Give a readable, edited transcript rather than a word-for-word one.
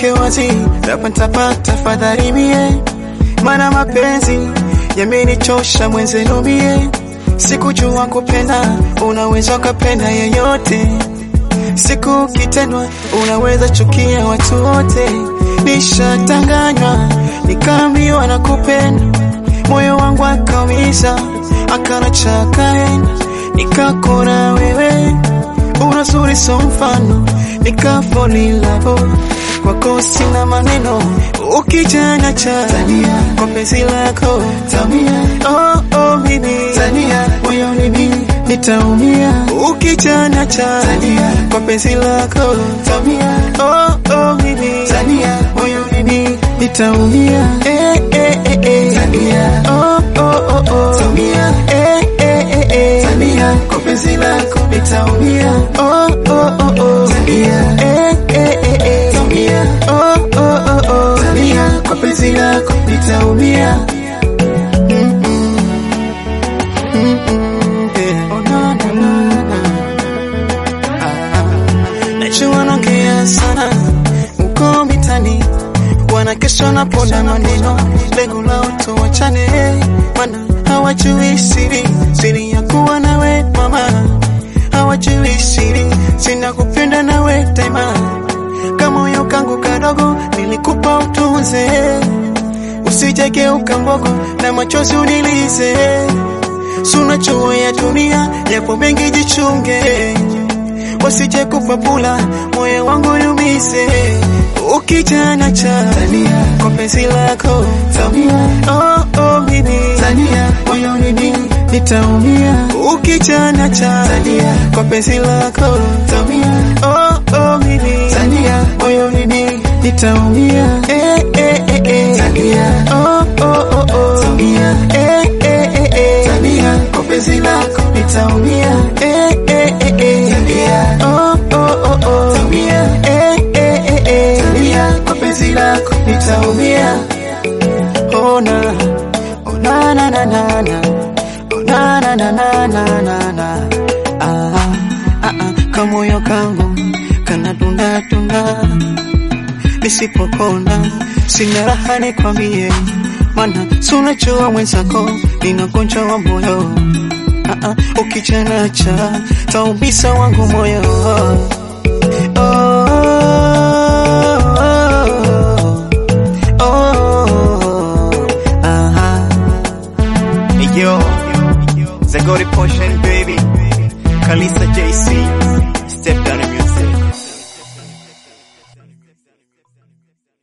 niweke wazi, napata tafadhali mie, maana mapenzi yamenichosha mwenzenu mie. Sikujua kupenda, unaweza kupenda yeyote. Siku kitendwa, unaweza chukia watu wote. Nishatanganywa, nikaambiwa na kupenda, moyo wangu akaumiza, akanacha kaenda. Nikakona wewe, unazuri so mfano, nikafall in love. Kwako sina maneno, ukijana cha Tania, kwa penzi lako Tamia. Oh mimi Tania, moyoni mimi nitaumia. Ukijana cha Tania, kwa penzi lako Tamia. Oh mimi Tania, moyoni mimi nitaumia. Tania. Oh Tamia. Tania, kwa penzi lako nitaumia. Tania. Tania. Tania, kwa penzi lako nitaumia. Najua naongea sana uko mitani, wanakesha na ponda maneno, lengo lao tuachane, maana hawajui siri ya kuwa nawe mama. Hawajui siri, sina kupenda nawe daima. Kama moyo kangu kadogo nilikupa utunze, usijegeuka mbogo na machozi unilize. Suna chuo ya dunia, yapo mengi jichunge, wasije kupapula moyo wangu yumise. Ukijana cha Tania, kwa penzi lako Tamia. Oh mimi Tania, moyoni mimi nitaumia. Ukijana cha Tania, kwa penzi lako Tamia. Oh mimi Tania, moyoni mimi nitaumia. Tania. Tamia. Tania, kwa penzi lako nitaumia. Tania. Tamia. Tania, kwa penzi lako nitaumia. Oh na na na na na. Oh na na na na na na. Kamoyo kangu kana tunda, nisipokona sina raha nikwambie, maana sunajua mwenzako ninagonjwa wa moyo. Ukijana cha taubisa wangu moyo. Yo, Zagori Potion baby, Kalisa